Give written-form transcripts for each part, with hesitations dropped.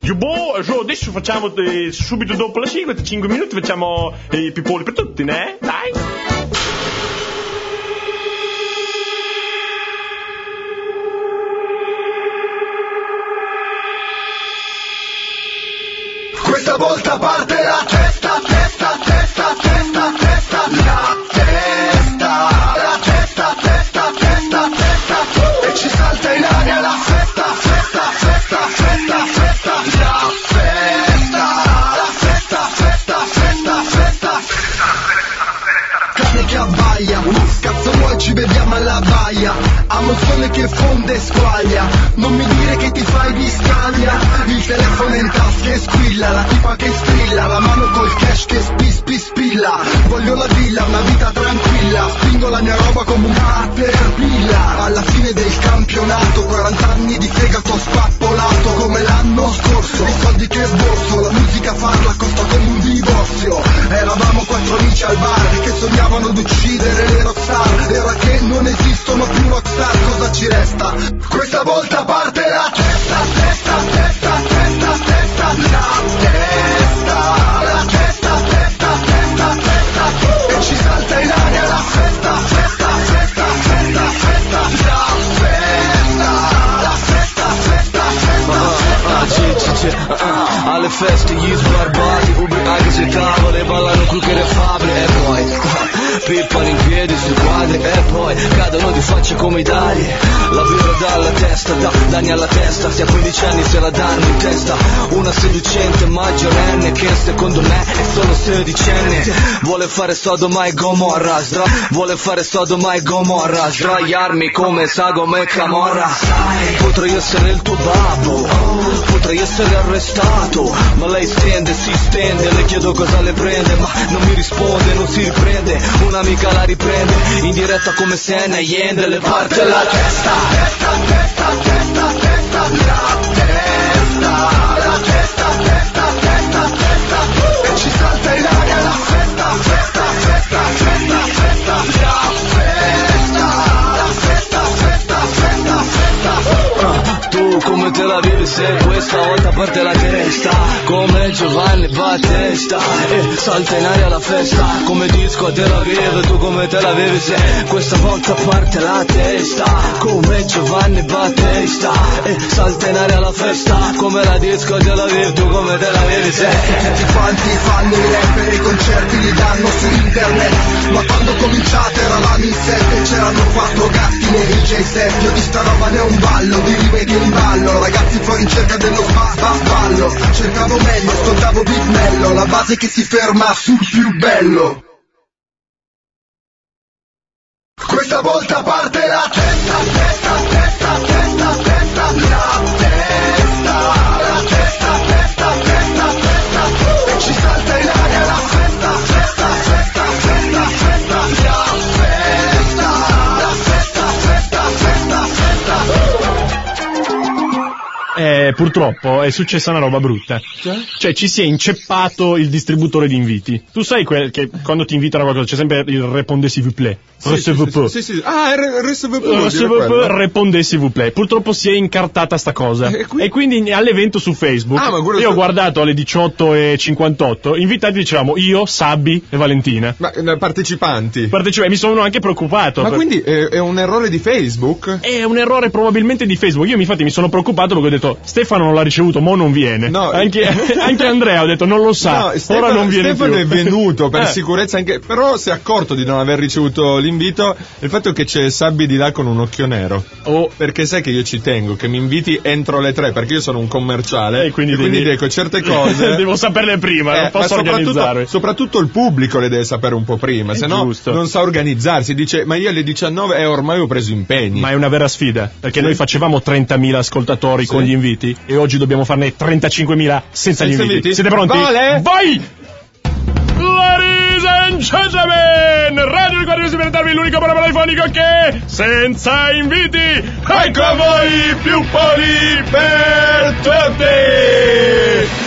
Adesso facciamo subito dopo la sigla, 5 minuti facciamo i pipoli per tutti, né? Dai! Questa volta parte la testa, la testa, e ci salta in aria la festa, cane che abbaia, cazzo vuoi ci beviamo alla baia, amo il sole che fonde e squaglia, non mi dire che ti fai di Scaglia, il telefono in tasca e squilla, la tipa che strilla, la mano col cash che spilla, voglio la villa, una vita tranquilla, spingo la mia roba come un caterpillar, alla fine del campionato, 40 anni di fegato spappolato, come l'anno scorso, i soldi che sborso, la musica farla costa come un divorzio, eravamo 4 amici al bar, che sognavano d'uccidere le rockstar, ora che non esistono più rockstar, cosa ci resta? Questa volta parte la testa, e ci salta in aria la festa, alle feste gli sbarbati, ubriachi sui tavoli, ballano col che le fabbriche, e poi pippano in piedi sui quadri, e poi cadono di faccia come i dadi, la birra dalla testa, danni alla testa, se a 15 anni se la danno in testa, una seducente maggiorenne che secondo me è solo sedicenne, vuole fare Sodoma e Gomorra, vuole fare Sodoma e Gomorra, sdraiarmi come Sodoma e Camorra, potrei essere il tuo babbo, potrei essere arrestato, ma lei si stende, le chiedo cosa le prende, ma non mi risponde, non si riprende, un'amica la riprende, in diretta come Senna e Yende, le parte la testa, e ci salta in aria la festa, tu come te la vivi se questa volta parte la testa, come Giovanni Battista, e salta in aria la festa, come disco a Tel Aviv, tu come te la vivi se questa volta parte la testa, come Giovanni Battista, e salta in aria la festa, come la disco a Tel Aviv, tu come te la vivi se tutti quanti fanno i rapper, i concerti li danno su internet, ma quando cominciate eravamo in 7, c'erano 4 gatti nei DJ set, io di sta roba ne ho un ballo, di rimedio in ballo, ragazzi fuori in cerca dello ballo, cercavo meglio, ascoltavo Big Mello, la base che si ferma sul più bello. Questa volta parte la testa, e ci salta in aria la festa, purtroppo è successa una roba brutta. Cioè ci si è inceppato il distributore di inviti. Tu sai che quando ti invitano a qualcosa c'è sempre il répondez s'il vous plaît. Sì. Ah, répondez s'il vous plaît. Purtroppo si è incartata sta cosa. E quindi all'evento su Facebook io ho guardato alle 18:58, invitati dicevamo io, Sabbi e Valentina. Ma partecipanti. Mi sono anche preoccupato. Ma quindi è un errore di Facebook? È un errore probabilmente di Facebook. Io infatti mi sono preoccupato perché ho detto Stefano non l'ha ricevuto, mo non viene. No, anche Andrea ho detto non lo sa, ora non viene Stefano più. È venuto per sicurezza anche, però si è accorto di non aver ricevuto l'invito. Il fatto è che c'è Sabbi di là con un occhio nero. Perché sai che io ci tengo che mi inviti entro le 3, perché io sono un commerciale e quindi dico certe cose devo saperle prima, non posso organizzare. Soprattutto il pubblico le deve sapere un po' prima, se no non sa organizzarsi. Dice ma io alle 19 ormai ho preso impegni. Ma è una vera sfida, perché noi facevamo 30.000 ascoltatori con gli inviti e oggi dobbiamo farne 35.000 senza gli inviti. Siete pronti? Vale? Vai! Ladies and gentlemen, Radio Ricordi per darvi l'unico programma radiofonico che senza inviti, ecco a voi più poli per tutti.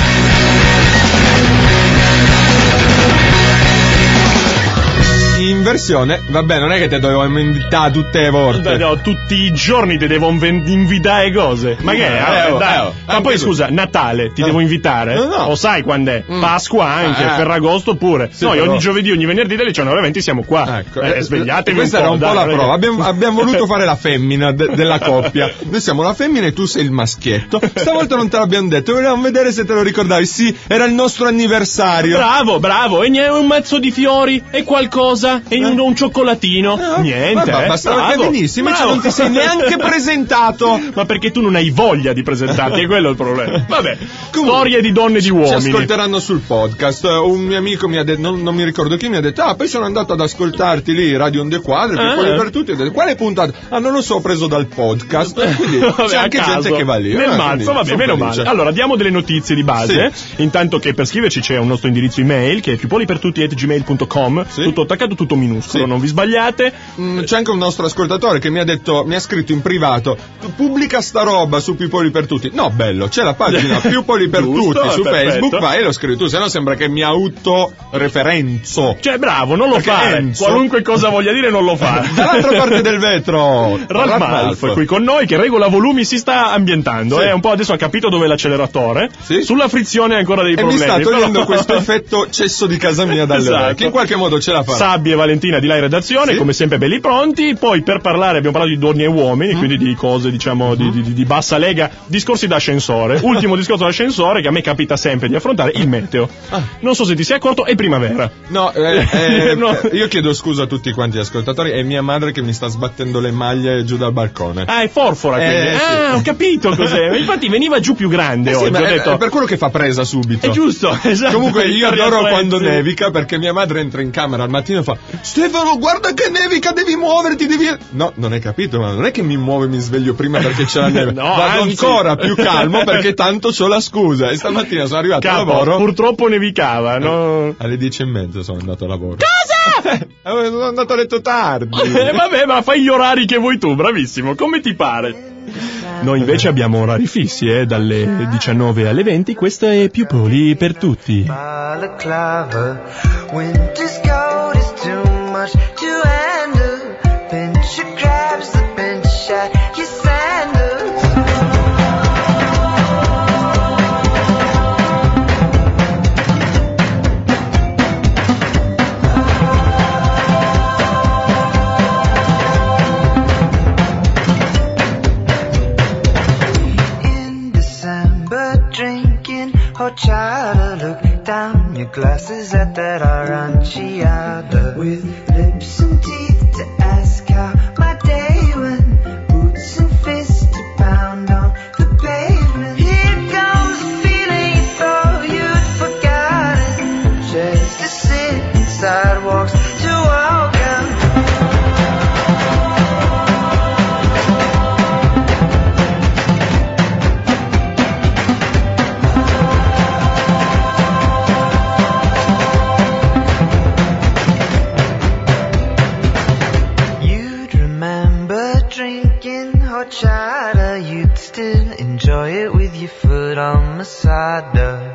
In versione, vabbè, non è che te dovevamo invitare tutte le volte. No, tutti i giorni ti devo invitare cose. Ma che è? Dai. Ma poi scusa, Natale ti devo invitare? No. O sai quando è? Pasqua anche, Ferragosto pure. Sì, noi però... ogni giovedì, ogni venerdì alle 19:20 siamo qua. Ecco, svegliatevi questa era un po' la prova. Abbiamo voluto fare la femmina della coppia. Noi siamo la femmina e tu sei il maschietto. Stavolta non te l'abbiamo detto, volevamo vedere se te lo ricordavi. Sì, era il nostro anniversario. Bravo, e niente, un mazzo di fiori e qualcosa e un cioccolatino. Niente. Bastava che venissi, invece non ti sei neanche presentato. Ma perché tu non hai voglia di presentarti, è quello il problema. Vabbè, storie di donne e di uomini. Ci ascolteranno sul podcast. Un mio amico mi ha detto, non mi ricordo chi, mi ha detto: poi sono andato ad ascoltarti lì, Radio Onde Quadre, Piccoli per tutti. Ho detto: quale puntata? Non lo so, ho preso dal podcast. Quindi c'è anche gente che va lì. Nel mazzo, vabbè, meno male. Allora, diamo delle notizie di base. Sì. Intanto che per scriverci c'è un nostro indirizzo email che è piupolipertutti@gmail.com. Sì. Tutto attaccato, tutto minuscolo, non vi sbagliate. C'è anche un nostro ascoltatore che mi ha scritto in privato: pubblica sta roba su Piupoli per tutti. No, bello, c'è la pagina Piupoli per tutti su Facebook, vai e lo scrivi tu, sennò sembra che mi autoreferenzo. Cioè, bravo, non lo fare. Enzo. Qualunque cosa voglia dire non lo fa. Dall'altra parte del vetro Ralph Malf qui con noi che regola volumi, si sta ambientando. Un po' adesso ha capito dove è l'acceleratore. Sì. Sulla frizione ha ancora dei problemi. E mi sta togliendo questo effetto cesso di casa mia dalle orecchie. In qualche modo ce la fa. Sabbi e Valentina di là in redazione, come sempre belli pronti. Poi per parlare abbiamo parlato di donne e uomini, quindi di cose diciamo di bassa lega, discorsi d'ascensore. Ultimo discorso d'ascensore che a me capita sempre di affrontare, il meteo. Non so se ti sei accorto, è primavera. No, io chiedo scusa a tutti quanti gli ascoltatori, è mia madre che mi sta sbattendo le maglie giù dal balcone. È forfora quindi. Sì. Ho capito cos'è. Infatti veniva giù più grande oggi. Ma ho detto, è per quello che fa presa subito. È giusto, esatto. Comunque io adoro quando nevica, perché mia madre entra in camera al mattino e fa: Stefano, guarda che nevica, devi muoverti, devi... No, non hai capito, ma non è che mi muovo e mi sveglio prima perché c'è la neve. Vado ancora più calmo perché tanto c'ho la scusa. E stamattina sono arrivato a lavoro. Purtroppo nevicava, no? Alle 10:30 sono andato a lavoro. Cosa? Sono andato a letto tardi. Vabbè, ma fai gli orari che vuoi tu, bravissimo, come ti pare. Noi invece abbiamo orari fissi, dalle 19 alle 20, questo è Piupoli per tutti. Horchata, look down your glasses at that aranciata with lips and teeth to ask how my day went, boots and fists to pound on the pavement. Here comes the feeling you thought you'd forgotten, chairs to sit and sidewalks to walk on. Horchata, you'd still enjoy it with your foot on Masada.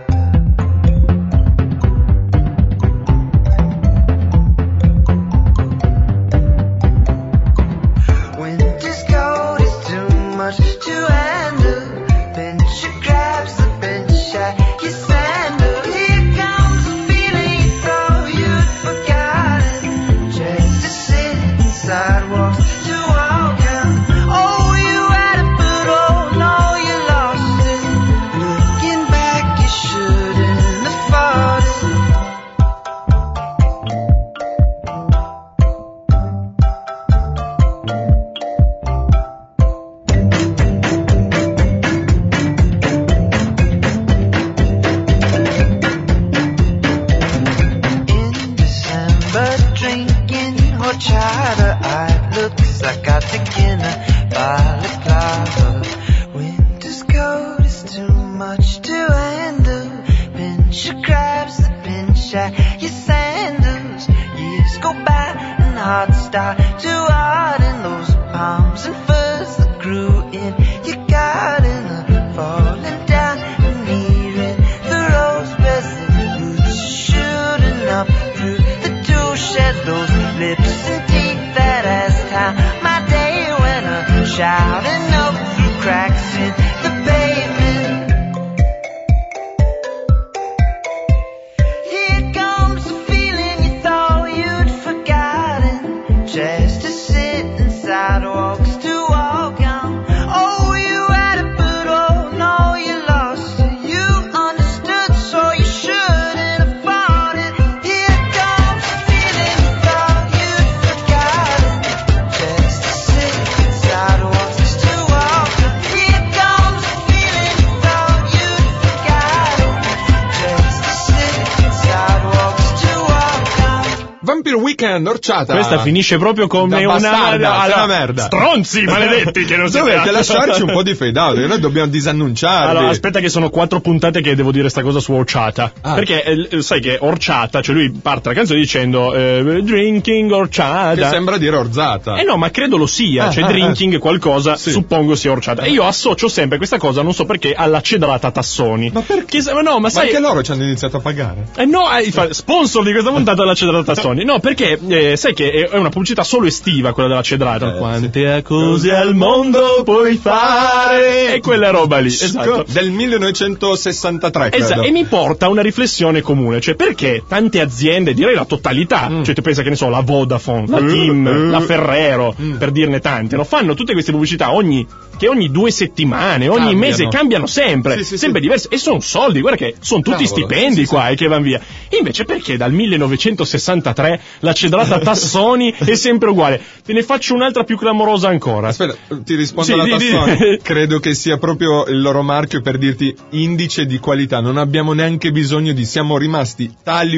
Winter's cold is too much to handle. Pincher grabs the bench at your sandal. Here comes the feeling you thought you'd forgotten. Chairs to sit and sidewalks to walk on. Horchata, I look Zakatakina, balaclava. Winter's cold is too much to handle. Pincher grabs the pinch at your sandals. Years go by and hearts start to harden. Those palms and furs that grew in your garden are falling down and hearing the rose petals. Roots shooting up through the two sheds. Those lips il weekend, orciata. Questa finisce proprio come una merda. Stronzi maledetti che non si dovete lasciarci un po' di fade out, noi dobbiamo disannunciarvi. Allora, aspetta che sono 4 puntate che devo dire sta cosa su orciata. Perché sai che orciata, cioè lui parte la canzone dicendo drinking orciata. Che sembra dire orzata. No, ma credo lo sia, cioè drinking qualcosa, suppongo sia orciata. E io associo sempre questa cosa, non so perché, alla cedrata Tassoni. Ma perché? Ma sai, anche loro ci hanno iniziato a pagare. No, sponsor di questa puntata della cedrata Tassoni. No, perché sai che è una pubblicità solo estiva quella della cedrata. Quante cose al mondo puoi fare? E quella roba lì, esatto. Del 1963, credo. Esatto, e mi porta a una riflessione comune, cioè perché tante aziende, direi la totalità, cioè tu pensa che ne so, la Vodafone, la TIM, la Ferrero, per dirne tante, no? Fanno tutte queste pubblicità ogni 2 settimane, ogni mese cambiano sempre, sempre diverse, e sono soldi, guarda che sono tutti stipendi qua che vanno via. Invece perché dal 1963 la cedrata Tassoni è sempre uguale? Te ne faccio un'altra più clamorosa ancora. Aspetta, ti rispondo alla Tassoni. Credo che sia proprio il loro marchio per dirti indice di qualità, non abbiamo neanche bisogno di, siamo rimasti tali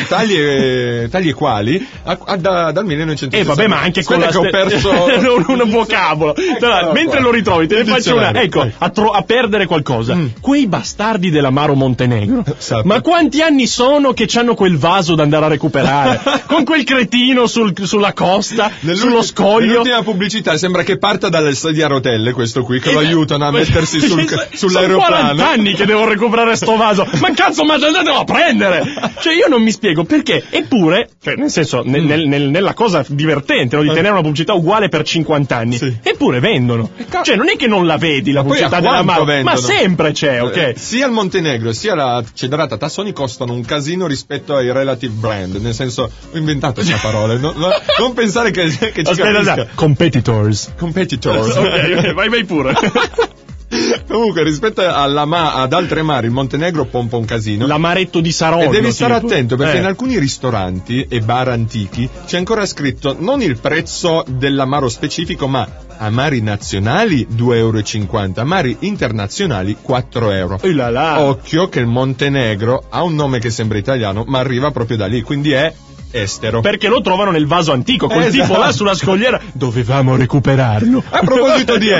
e quali dal 1963. Vabbè, ma anche con che ho perso un vocabolo. Mentre lo ritrovi, te ne faccio una. Ecco, a perdere qualcosa. Quei bastardi dell'Amaro Montenegro. Ma quanti anni sono che c'hanno quel vaso da andare a recuperare? Con quel cretino sulla costa, sullo scoglio. Nell'ultima pubblicità sembra che parta dalle sedie a rotelle questo qui, che lo aiutano a mettersi sull'aeroplano. Sono 40 anni che devo recuperare sto vaso. Ma cazzo, ma andatelo a prendere! Cioè io non mi spiego perché. Eppure, cioè nel senso, nella cosa divertente, no, di tenere una pubblicità uguale per 50 anni. Eppure vendono. Cioè non è che non la vedi la pubblicità dell'Amaro, ma sempre c'è, ok? Sia il Montenegro sia la cedrata Tassoni costano un casino rispetto ai relative brand, nel senso, ho inventato questa parola, non pensare che ci capisca. Competitors. Ok, vai pure. Comunque, rispetto ad altre mari, il Montenegro pompa un casino. L'amaretto di Saronno. E devi stare attento, perché in alcuni ristoranti e bar antichi c'è ancora scritto non il prezzo dell'amaro specifico, ma amari nazionali 2,50 €, amari internazionali 4 €. Occhio che il Montenegro ha un nome che sembra italiano, ma arriva proprio da lì, quindi è estero. Perché lo trovano nel vaso antico, col tipo là sulla scogliera. Dovevamo recuperarlo. A proposito di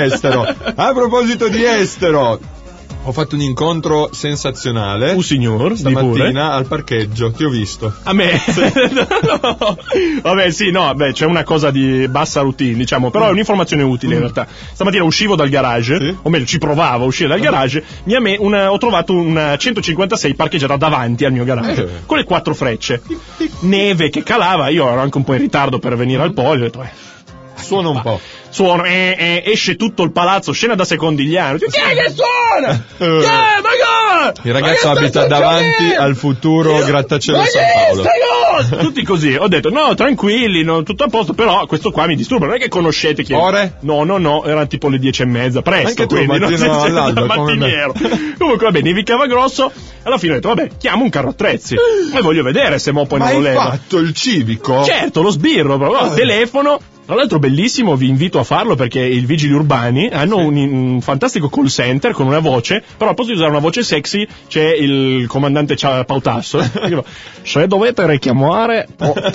estero, ho fatto un incontro sensazionale. Signor, stamattina al parcheggio, ti ho visto. A me? No. Vabbè, sì, no, c'è una cosa di bassa routine, diciamo, però è un'informazione utile in realtà. Stamattina uscivo dal garage, o meglio, ci provavo a uscire dal garage, ho trovato una 156 parcheggiata davanti al mio garage, con le 4 frecce. Neve che calava, io ero anche un po' in ritardo per venire al polio, ho detto, suona un po'. Esce tutto il palazzo, scena da Secondigliano. Chi è che suona? Il ragazzo abita davanti al futuro grattacielo San Paolo. Tutti così. Ho detto, no, tranquilli, tutto a posto, però questo qua mi disturba. Non è che conoscete chi è. Ore? No, erano tipo le 10:30, presto. Anche tu, quindi, mattiniero. Comunque, vabbè, nevicava grosso. Alla fine ho detto, vabbè, chiamo un carro attrezzi. E voglio vedere se mo poi non lo leva. Ma hai fatto il civico? Certo, lo sbirro, però telefono. Tra l'altro bellissimo, vi invito a farlo perché i vigili urbani hanno un fantastico call center con una voce, però al posto di usare una voce sexy c'è il comandante Pautasso. Se dovete richiamare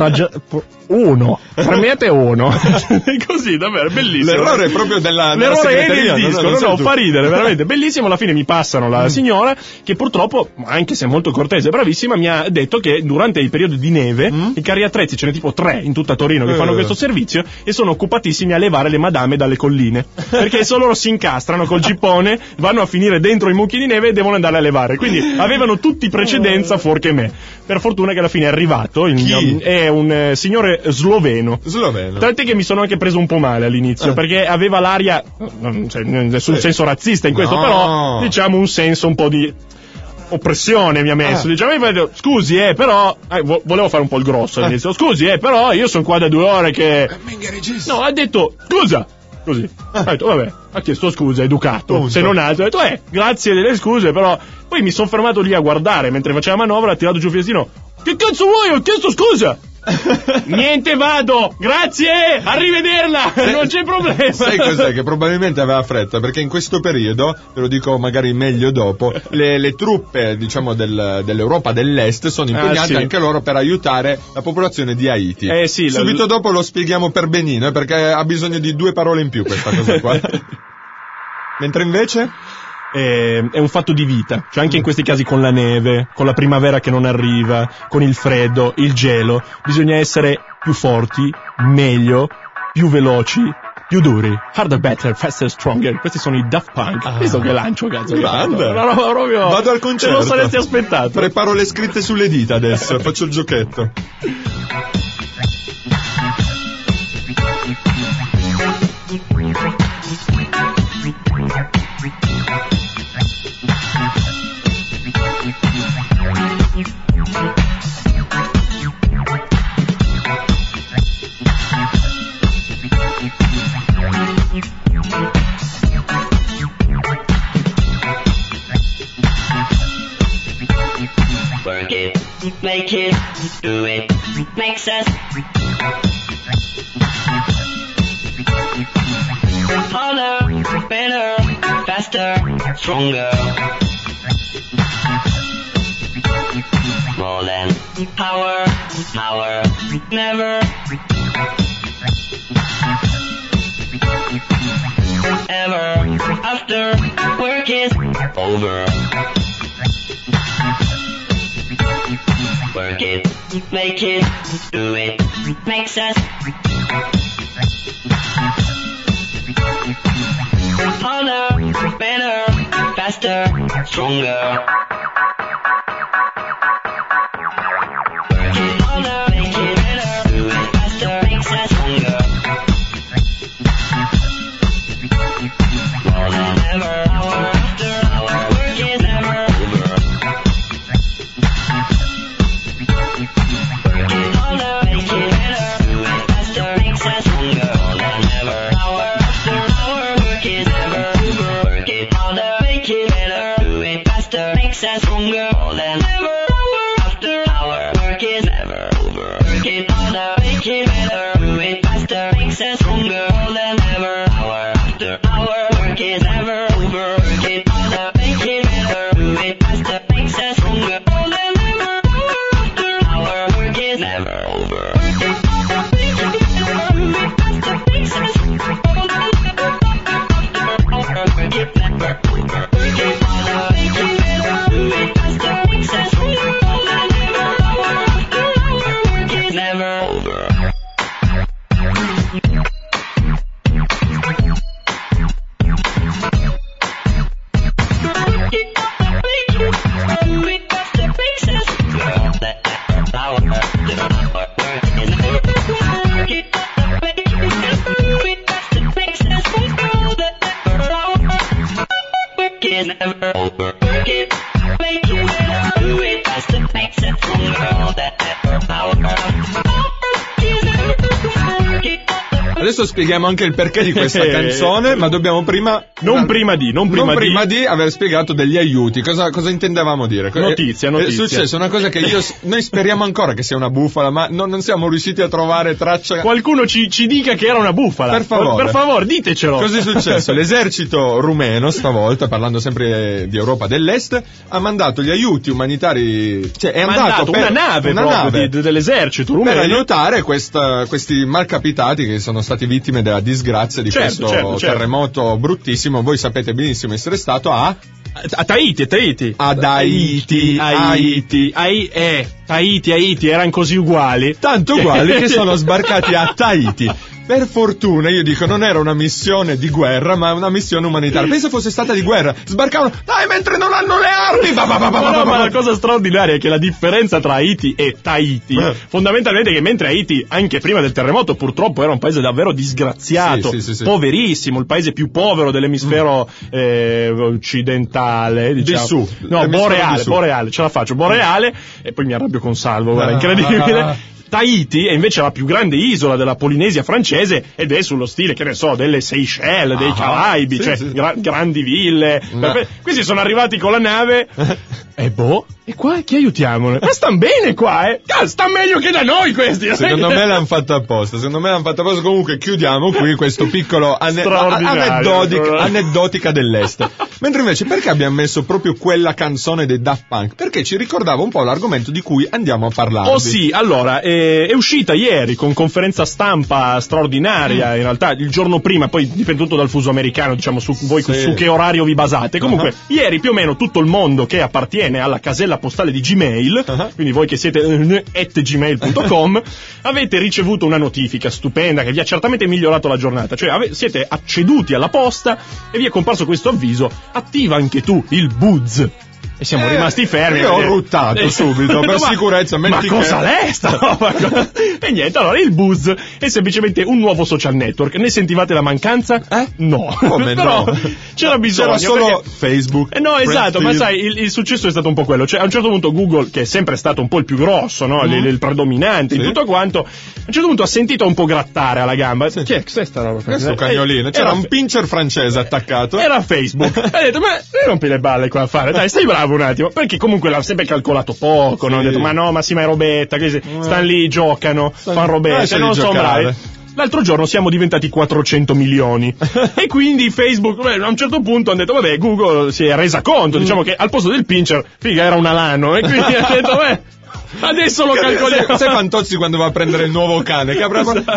1, premete 1. Così, davvero, bellissimo. L'errore è proprio l'errore è del disco, fa ridere, veramente bellissimo. Alla fine mi passano la signora che purtroppo, anche se molto cortese, bravissima, mi ha detto che durante il periodo di neve i carri attrezzi, ce n'è tipo 3 in tutta Torino che fanno questo servizio e sono occupatissimi a levare le madame dalle colline, perché se loro si incastrano col gippone, vanno a finire dentro i mucchi di neve e devono andare a levare, quindi avevano tutti precedenza fuorché me. Per fortuna che alla fine è arrivato è un signore sloveno. Tant'è che mi sono anche preso un po' male all'inizio, perché aveva l'aria, nessun senso razzista in questo, però diciamo un senso un po' di oppressione mi ha messo, diciamo, io detto, scusi però volevo fare un po' il grosso all'inizio, scusi però io sono qua da 2 ore che no, ha detto scusa così, ha detto vabbè, ha chiesto scusa, educato, se non altro, ha detto grazie delle scuse, però poi mi sono fermato lì a guardare mentre faceva la manovra, ha tirato giù il finestrino, che cazzo vuoi, ho chiesto scusa, Niente, vado, grazie, arrivederla, non c'è problema. Sai cos'è? Che probabilmente aveva fretta, perché in questo periodo, te lo dico magari meglio dopo, le truppe, diciamo, dell'Europa dell'Est sono impegnate anche loro per aiutare la popolazione di Haiti. Sì, subito dopo lo spieghiamo per Benino, perché ha bisogno di 2 parole in più questa cosa qua. Mentre invece è un fatto di vita, cioè anche in questi casi con la neve, con la primavera che non arriva, con il freddo, il gelo, bisogna essere più forti, meglio, più veloci, più duri. Harder, better, faster, stronger. Questi sono i Daft Punk. Visto che lancio, cazzo. Grande. No, proprio. Vado al concerto. Non saresti aspettato. Preparo le scritte sulle dita adesso, faccio il giochetto. Work it, make it, do it, makes us harder, better, faster, stronger. More than power, never ever after work is over. Work it, make it, do it, makes us harder, better, faster, stronger. Work it harder, make it better, do it faster, makes us stronger. More than ever, hour after hour, work is never over. Work it harder, make it better, do it faster, makes us stronger. More than ever, hour after hour, work is never over. Work it harder, make it better, do it faster, makes us stronger. More than ever, hour after hour, work is never over. Work it harder, make it better, do it faster, makes us stronger. More than ever, hour after hour, work is never over. Work it harder, make it better, do it faster, makes us stronger. More than ever, hour after hour, work is never over. Work it harder, make it better, do it faster, makes us stronger. More than ever, hour after hour, work is never over. Work it harder, make it better, do it faster, makes us stronger. More than ever, hour after hour, work is never over. Never over. Work it, make it better, do it faster, makes it stronger. That never power. Adesso spieghiamo anche il perché di questa canzone, ma dobbiamo prima Non prima di aver spiegato degli aiuti. Cosa intendevamo dire? Notizia. È successa una cosa che noi speriamo ancora che sia una bufala, ma non siamo riusciti a trovare traccia. Qualcuno ci dica che era una bufala. Per favore, ditecelo. Cosa è successo? L'esercito rumeno, stavolta, parlando sempre di Europa dell'Est, ha mandato gli aiuti umanitari, cioè è andato per una nave dell'esercito rumeno per aiutare questi malcapitati che sono stati vittime della disgrazia di questo terremoto bruttissimo. Voi sapete benissimo essere stato a Tahiti. Ad Haiti. Tahiti erano così uguali. Tanto uguali che sono sbarcati a Tahiti. Per fortuna, io dico, non era una missione di guerra, ma una missione umanitaria. Pensa fosse stata di guerra. Sbarcavano, dai, mentre non hanno le armi. Ma la cosa straordinaria è che la differenza tra Haiti e Tahiti, fondamentalmente, è che mentre Haiti, anche prima del terremoto, purtroppo era un paese davvero disgraziato, sì. poverissimo, il paese più povero dell'emisfero occidentale, diciamo. Di su. No, boreale, ce la faccio, boreale, e poi mi arrabbio con Salvo, guarda, incredibile. Tahiti è invece la più grande isola della Polinesia francese ed è sullo stile, che ne so, delle Seychelles, dei Caraibi, grandi ville. Questi sono arrivati con la nave e E qua chi aiutiamo? Ma stanno bene qua, sta meglio che da noi questi. Secondo me l'hanno fatta apposta. Comunque chiudiamo qui questo piccolo aneddotica dell'est. Mentre invece perché abbiamo messo proprio quella canzone dei Daft Punk? Perché ci ricordava un po' l'argomento di cui andiamo a parlare. Oh sì, allora, è uscita ieri con conferenza stampa straordinaria, in realtà il giorno prima, poi dipende tutto dal fuso americano, diciamo su voi su che orario vi basate. Comunque, ieri più o meno tutto il mondo che appartiene alla casella postale di Gmail, quindi voi che siete @gmail.com, avete ricevuto una notifica stupenda che vi ha certamente migliorato la giornata, cioè siete acceduti alla posta e vi è comparso questo avviso: attiva anche tu il Buzz. E siamo rimasti fermi. Io ho ruttato subito per sicurezza. Ma cosa l'è sta roba? E niente, allora il Buzz è semplicemente un nuovo social network. Ne sentivate la mancanza? No. Come però no? C'era bisogno. C'era solo Facebook. No, esatto, ma sai, il successo è stato un po' quello. Cioè, a un certo punto Google, che è sempre stato un po' il più grosso, no? Il predominante in tutto quanto, a un certo punto ha sentito un po' grattare alla gamba. Chi è sta roba? Questo cagnolino. C'era un pincher francese attaccato. Era Facebook. Ha detto, ma rompi le balle qua a fare. Dai, stai bravo un attimo, perché comunque l'ha sempre calcolato poco, no? Ha detto, ma no, ma sì, ma è robetta, che stanno lì, giocano, fanno robette, non sono bravi. L'altro giorno siamo diventati 400 milioni e quindi Facebook, a un certo punto hanno detto, vabbè, Google si è resa conto, diciamo che al posto del pincher, figa, era un alano, e quindi ha detto, adesso lo calcoliamo. Sai Fantozzi quando va a prendere il nuovo cane, che avrà canino,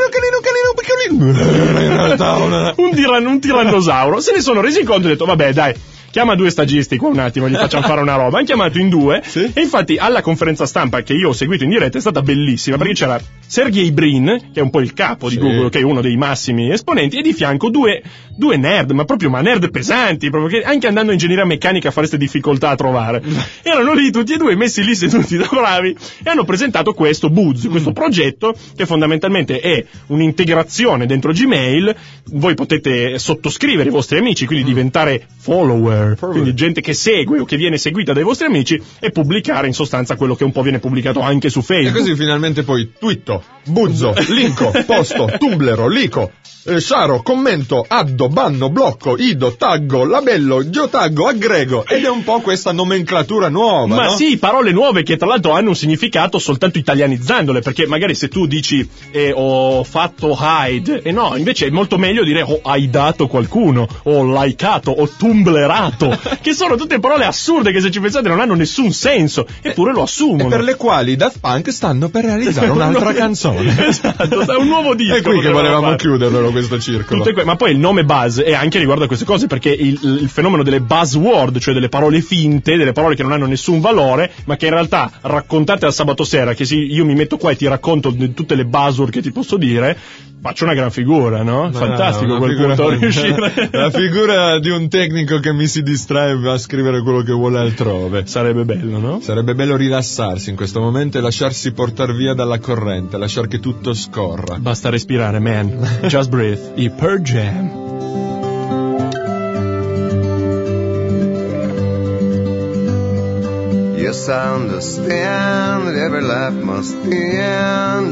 un tirannosauro. Se ne sono resi conto e ho detto, vabbè, dai, chiama due stagisti qua un attimo, gli facciamo fare una roba. Hanno chiamato in due, e infatti alla conferenza stampa che io ho seguito in diretta è stata bellissima, perché c'era Sergey Brin, che è un po' il capo di Google, che è uno dei massimi esponenti, e di fianco due nerd, ma nerd pesanti, proprio, che anche andando in ingegneria meccanica fareste difficoltà a trovare. Erano lì tutti e due messi lì seduti da bravi e hanno presentato questo Buzz, questo progetto che fondamentalmente è un'integrazione dentro Gmail. Voi potete sottoscrivere i vostri amici, quindi diventare follower, quindi gente che segue o che viene seguita dai vostri amici, e pubblicare in sostanza quello che un po' viene pubblicato anche su Facebook. E così finalmente poi twitto, buzzo, linko, posto, tumblero, lico, sharo, commento, addo, banno, blocco, ido, taggo, labello, geotaggo, aggrego, ed è un po' questa nomenclatura nuova, ma no? sì, parole nuove che tra l'altro hanno un significato soltanto italianizzandole, perché magari se tu dici ho fatto hide, e no, invece è molto meglio dire ho aidato qualcuno, ho likeato, ho tumblerato, che sono tutte parole assurde che se ci pensate non hanno nessun senso, eppure lo assumono. E per le quali Daft Punk stanno per realizzare un'altra canzone. Esatto, è un nuovo disco. È qui che volevamo chiuderlo questo circolo. Ma poi il nome Buzz è anche riguardo a queste cose, perché il fenomeno delle buzzword, cioè delle parole finte, delle parole che non hanno nessun valore, ma che in realtà raccontate al sabato sera, che io mi metto qua e ti racconto tutte le buzzword che ti posso dire, faccio una gran figura, no? Fantastico quel punto riuscire. La figura di un tecnico che mi si distrae e va a scrivere quello che vuole altrove. Sarebbe bello, no? Sarebbe bello rilassarsi in questo momento e lasciarsi portare via dalla corrente, lasciare che tutto scorra. Basta respirare, man. Just breathe. I Pearl Jam. Yes, I understand that every life must end.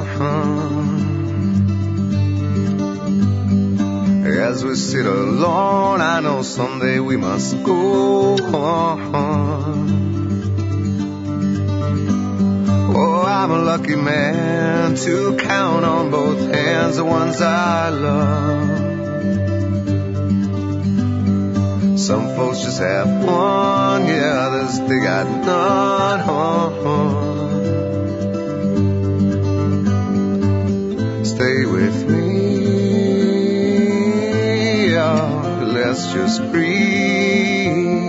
As we sit alone, I know someday we must go on. Oh, I'm a lucky man to count on both hands the ones I love. Some folks just have one, yeah, others they got none. Stay with me, oh, let's just breathe.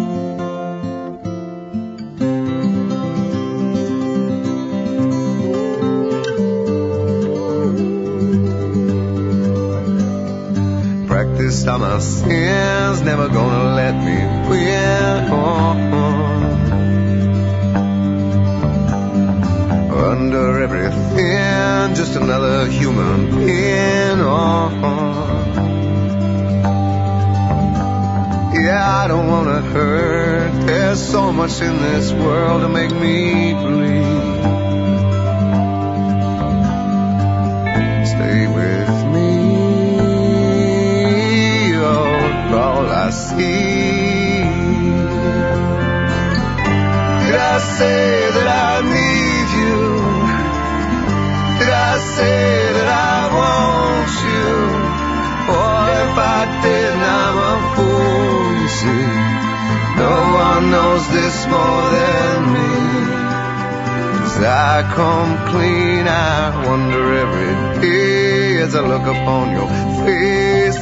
Practiced all my sins, never gonna let me win. Under everything, just another human being. Yeah, I don't wanna hurt. There's so much in this world to make me bleed. Stay with me. All I see. say that I need you? Did I say that I want you? Or if I did, I'm a fool, you see. No one knows this more than me. As I come clean, I wonder every day as I look upon your face.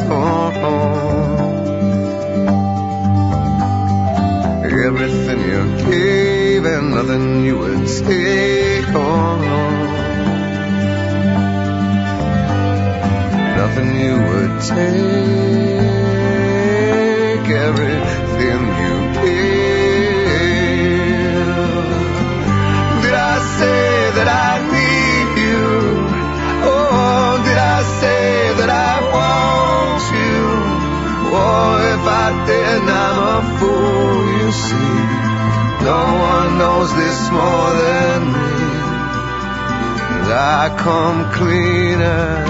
Everything you gave and nothing you would take. Nothing you would take. Everything you gave. Did I say that I need you? Oh, did I say that I want you? Oh, if I did, I'm a fool, you see. No one knows this more than me. As I come cleaner.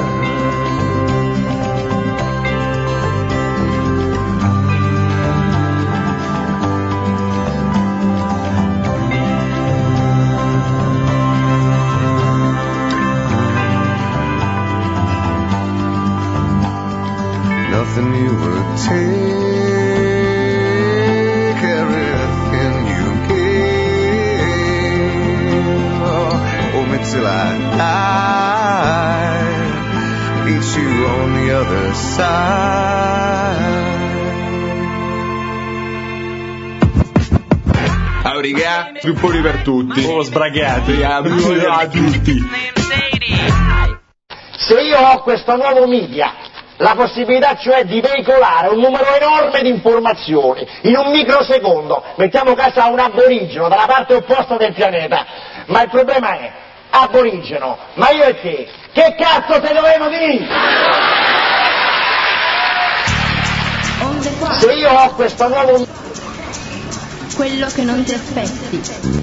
Nothing you would take, everything you gave. Hold me till I die, meet you on the other side. Auriga, trupponi per tutti. Oh, sbragati. A tutti. Se io ho questo nuovo media, la possibilità cioè di veicolare un numero enorme di informazioni in un microsecondo, mettiamo caso a un aborigeno dalla parte opposta del pianeta, ma il problema è, aborigeno, ma io e te, che cazzo te dovevo dire? Se io ho questo nuovo... Quello che non ti aspetti.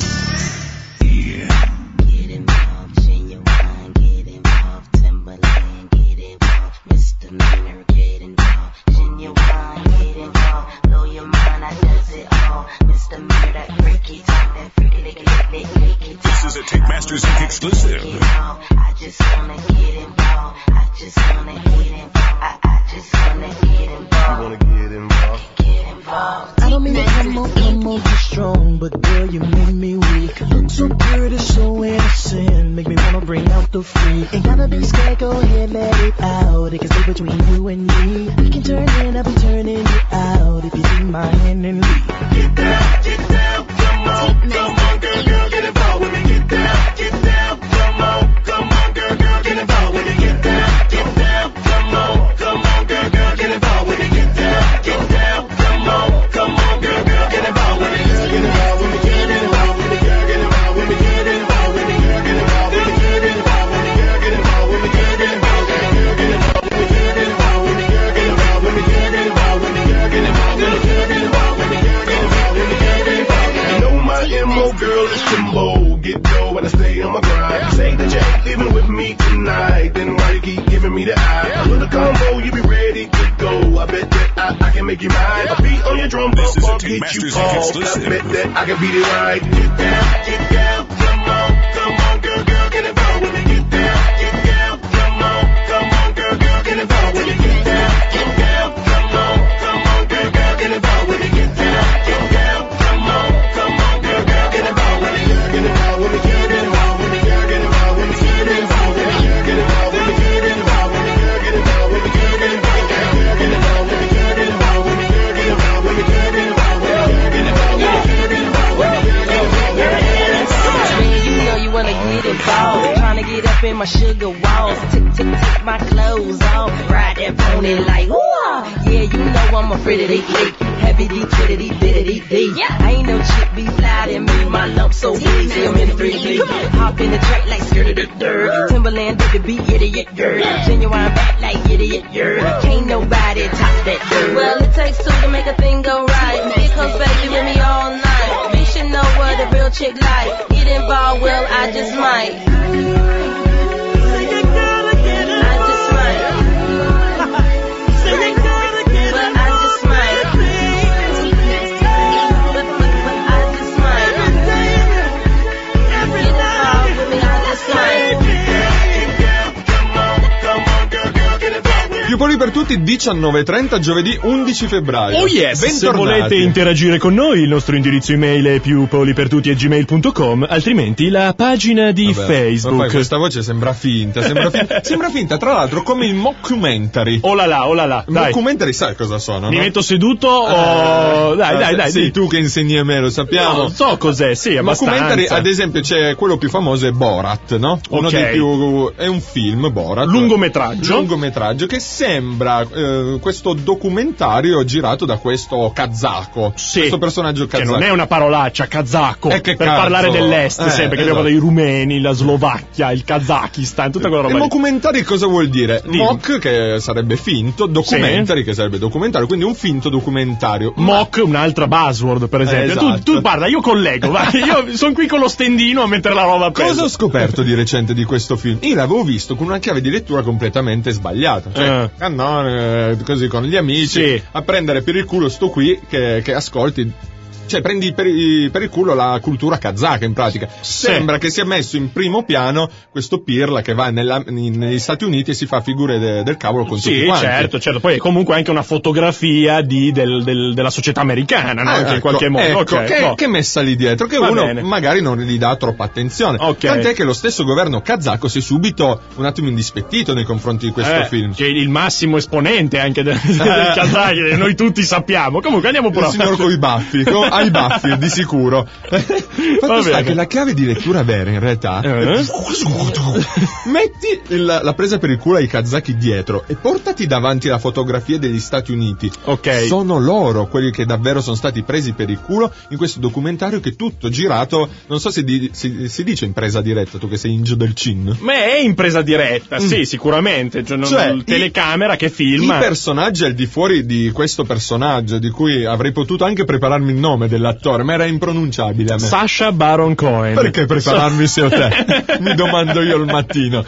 This is a Tickmasters Inc. exclusive. I just wanna get involved. I just wanna get involved. I just wanna get involved. You wanna get involved? Get involved. I don't mean to come on too strong, but girl, you make me weak. Look so pretty, so innocent, make me wanna bring out the freak. Ain't gotta be scared, go ahead, let it out. It can stay between you and me. We can turn in, I'll be turning you out if you take my hand and leave. Get down, come on, girl, get involved with me. Get down, come on, girl, get involved with me. Get down, come on, girl, get involved with me. Get down, come on, girl, get involved with me. Get involved with me, get involved with me, girl, get involved with me, get involved with me, girl, get involved with me, get involved with me, girl, get involved with me, get involved with me, girl, get involved with me, get involved with me, girl, get involved with me, get involved with me, girl, get involved with me, get involved with me, girl, get involved with me, get involved with me. You know my MO, girl, is Timbo. Get dough and I stay on my grind. Say that you ain't living with me tonight, then why you keep giving me the eye? With a combo, you be ready to go. I bet that I can make you mine. I'll be on your drum, This is a I'll get you Tickmasters all. I exclusive. bet that I can beat it right. Get down, come on, girl, get involved with me. Get down, come on, girl, get involved with me. Get down, come on, girl, get involved with me. Get down, come on, girl, get involved with me. Get involved with me, get involved with me, girl, get involved with me, get involved with me, get involved with me, get involved with me, girl, get involved with me, get involved with me, get involved with me, get involved with me, girl, get involved with me, get involved with me, get involved with me, get involved with me. You know you wanna get involved. Tryna get up in my sugar walls. Take my clothes off. Ride that pony like, ooh. Yeah, you know I'm a pretty lake. Heavy D, twiddity, diddity, D. I ain't no chick be fly and made my lump so big. See, I'm in the 3D. Hop in the track like skirted it dirt. Timberland did the beat, idiot dirt. Genuine back like idiot dirt. Can't nobody top that dirt. Well, it takes two to make a thing go right. Here comes baby with me all night. You should know what a real chick like. Get involved, well, I just might. tutti, 19:30 giovedì 11 febbraio. Oh yes, bentornati. se volete interagire con noi il nostro indirizzo email è piupolipertutti@gmail.com, altrimenti la pagina di Vabbè, Facebook. ma poi questa voce sembra finta, sembra finta, tra l'altro come i mockumentary. Oh là là, I dai. mockumentary sai cosa sono, Mi no? metto seduto o... Dai. Sei di- tu che insegni a me, lo sappiamo. No, so cos'è, sì, abbastanza. Mockumentary, ad esempio, c'è quello più famoso è Borat, no? Uno Ok. dei più... è un film, Borat. Lungometraggio che sembra questo documentario girato da questo kazako. Sì, questo personaggio che kazako. non è una parolaccia, kazako, che per cazzo? parlare dell'est, sempre, che abbiamo esatto. dei rumeni, la Slovacchia, il Kazakistan, tutta quella roba E lì. mockumentary cosa vuol dire? Dimmi. Mock, che sarebbe finto, documentary, che sarebbe documentario, quindi un finto documentario. Mock, un'altra buzzword, per esempio. Esatto. Tu guarda, io collego, vai, io sono qui con lo stendino a mettere la roba a peso. Cosa ho scoperto di recente di questo film? Io l'avevo visto con una chiave di lettura completamente sbagliata. Cioè, così con gli amici, Sì. a prendere per il culo sto qui che ascolti. Cioè, prendi per il culo la cultura kazaka, in pratica. Sembra che sia messo in primo piano questo pirla che va negli Stati Uniti e si fa figure del cavolo con tutti Sì, quanti. certo. Poi è comunque anche una fotografia della società americana, no? Anche in Ecco, qualche modo. ecco, Ok, che messa lì dietro, che Va uno bene. magari non gli dà troppa attenzione. Ok. Tant'è che lo stesso governo kazako si è subito un attimo indispettito nei confronti di questo film. Che è il massimo esponente anche del Kazakh, noi tutti sappiamo. Comunque andiamo pure Il signor coi baffi, ha i baffi di sicuro. Fatto sta che la chiave di lettura vera in realtà metti la presa per il culo ai kazaki dietro e portati davanti la fotografia degli Stati Uniti. Ok. Sono loro quelli che davvero sono stati presi per il culo in questo documentario, che è tutto girato, non so se si dice in presa diretta, tu che sei ingio del cin. Ma è in presa diretta, sì, sicuramente. Cioè, telecamera che filma. I personaggi al di fuori di questo personaggio, di cui avrei potuto anche prepararmi il nome dell'attore, ma era impronunciabile a me. Sacha Baron Cohen. Perché prepararmi se o te? Mi domando io al mattino.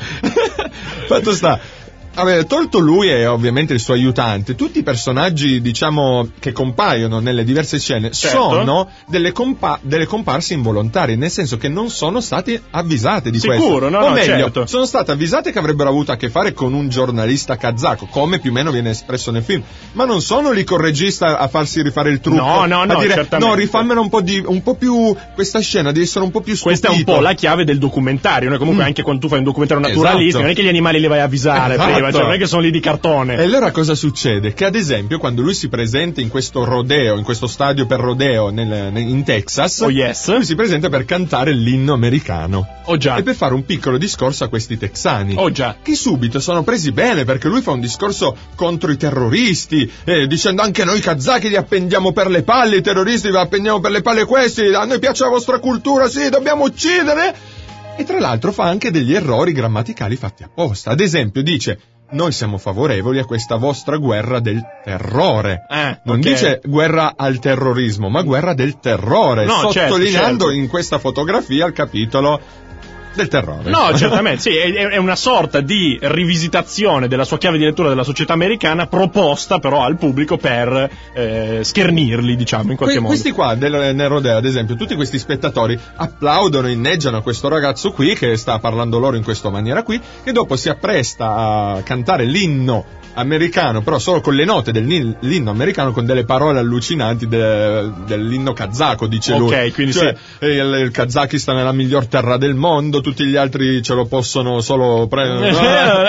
Fatto sta. Vabbè, tolto lui e ovviamente il suo aiutante, tutti i personaggi, diciamo, che compaiono nelle diverse scene sono delle comparse involontarie, nel senso che non sono stati avvisate di questo. Sicuro, no, o meglio, certo. sono state avvisate che avrebbero avuto a che fare con un giornalista kazako, come più o meno viene espresso nel film, ma non sono lì col regista a farsi rifare il trucco, No, a dire certamente. no, rifammela un po' più, questa scena deve essere un po' più stupito. Questa è un po' la chiave del documentario, no? Comunque anche quando tu fai un documentario naturalistico, Esatto. non è che gli animali li vai a avvisare prima, cioè non è che sono lì di cartone. E allora cosa succede? Che ad esempio quando lui si presenta in questo rodeo, in questo stadio per rodeo in Texas, Oh yes. lui si presenta per cantare l'inno americano. Oh già. E per fare un piccolo discorso a questi texani. Oh già. Che subito sono presi bene, perché lui fa un discorso contro i terroristi, dicendo anche noi kazaki li appendiamo per le palle, i terroristi vi appendiamo per le palle questi, a noi piace la vostra cultura, sì, dobbiamo uccidere. E tra l'altro fa anche degli errori grammaticali fatti apposta. Ad esempio dice: noi siamo favorevoli a questa vostra guerra del terrore. Non dice guerra al terrorismo, ma guerra del terrore, No, sottolineando certo. in questa fotografia il capitolo del terrore. No, certamente, sì, è una sorta di rivisitazione della sua chiave di lettura della società americana, proposta però al pubblico per schernirli, diciamo, in qualche modo. Questi qua nel rodeo, ad esempio, tutti questi spettatori applaudono, inneggiano a questo ragazzo qui che sta parlando loro in questa maniera qui, che dopo si appresta a cantare l'inno americano, però solo con le note dell'inno americano, con delle parole allucinanti dell'inno kazako, dice lui. Ok, quindi cioè, il Kazakistan è la miglior terra del mondo, tutti gli altri ce lo possono solo prendere.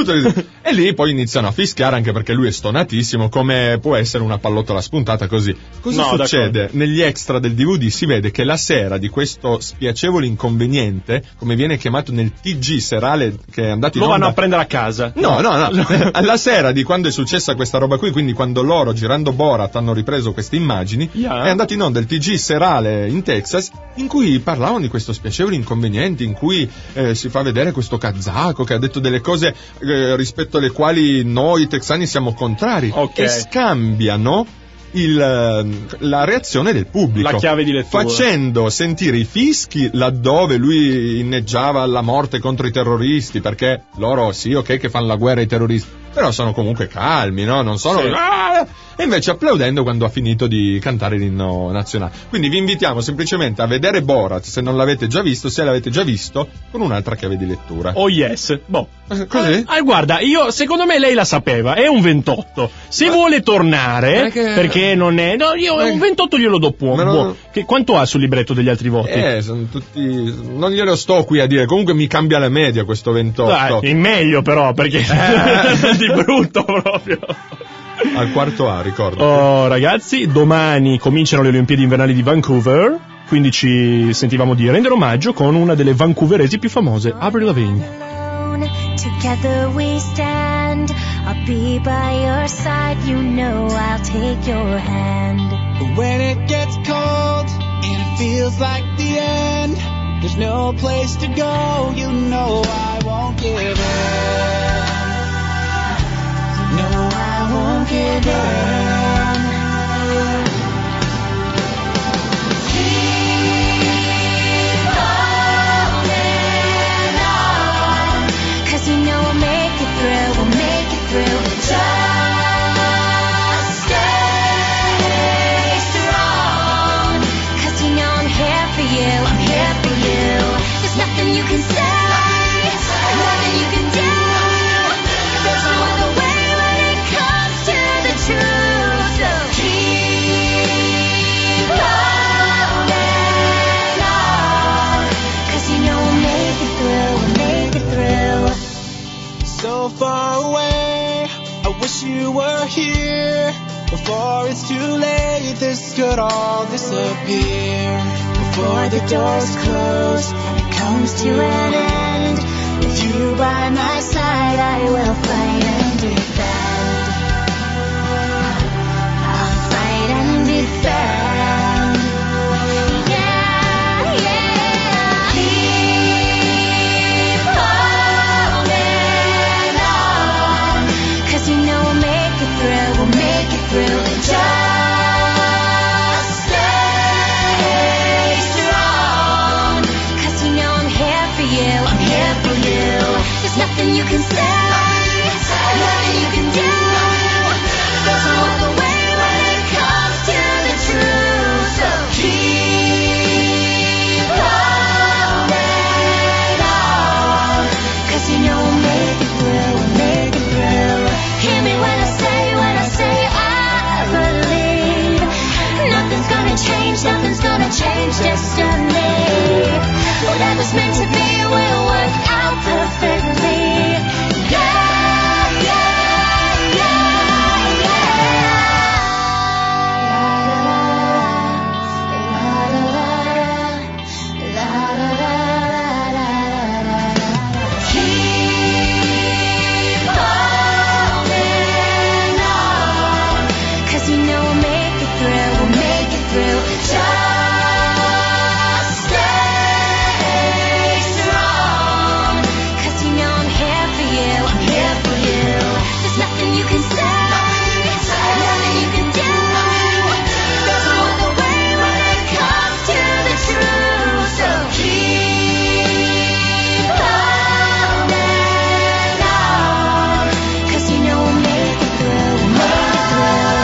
E lì poi iniziano a fischiare, anche perché lui è stonatissimo, come può essere una pallottola spuntata così. Cosa succede? Negli extra del DVD si vede che la sera di questo spiacevole inconveniente, come viene chiamato nel TG serale che è andato in Lo onda... vanno a prendere a casa. No. Alla sera di quando è successa questa roba qui, quindi quando loro, girando Borat, hanno ripreso queste immagini, è andato in onda il TG serale in Texas, in cui parlavano di questo spiacevole inconveniente, in cui si fa vedere questo kazako che ha detto delle cose rispetto alle quali noi texani siamo contrari, e scambiano la reazione del pubblico, la chiave di lettura, facendo sentire i fischi laddove lui inneggiava alla morte contro i terroristi, perché loro sì, ok, che fanno la guerra ai terroristi, però sono comunque calmi, no? Non sono e invece applaudendo quando ha finito di cantare l'inno nazionale. Quindi vi invitiamo semplicemente a vedere Borat, se non l'avete già visto, se l'avete già visto, con un'altra chiave di lettura. Oh yes, boh. Così? Guarda, secondo me lei la sapeva, è un 28. Se vuole tornare, perché non è... No, io un 28 glielo do buono. Quanto ha sul libretto degli altri voti? Sono tutti... Non glielo sto qui a dire, comunque mi cambia la media questo 28. In meglio però, perché di brutto proprio. Al quarto A, ricordo. Oh, ragazzi, domani cominciano le Olimpiadi invernali di Vancouver, quindi ci sentivamo di rendere omaggio con una delle vancouveresi più famose, Avril Lavigne. Together we stand, I'll be by your side, you know I'll take your hand. But when it gets cold and it feels like the end, there's no place to go, you know I won't give in. No, I won't give in. We'll make it through. Just stay strong, 'cause you know I'm here for you, I'm here for you. There's nothing you can say, nothing you can do. There's no other way when it comes to the truth. So keep holding on, 'cause you know we'll make it through, we'll make it through. So far away, I wish you were here. Before it's too late, this could all disappear. Before the doors close and it comes to an end, with you by my side, I will fight and defend. I'll fight and defend. Yeah, yeah. Keep holding on, 'cause you know we'll make it through, we'll make it through. Just stay strong, 'cause you know I'm here for you, I'm here for you. There's nothing you can say, nothing you can do. There's no other way when it comes to the truth. So keep holding on, 'cause you know we'll make it through, we'll make it through. Hear me when I say I believe. Nothing's gonna change destiny. Whatever's meant to be will work out perfectly. Yeah, yeah, yeah, yeah. Keep holding on, 'cause you know we'll make it through, we'll make it through. Just stay strong, 'cause you know I'm here for you, I'm here for you. There's nothing you can say, nothing you can do. There's no other way when it comes to the truth. So keep holding on, 'cause you know we'll make it through, we'll make it through.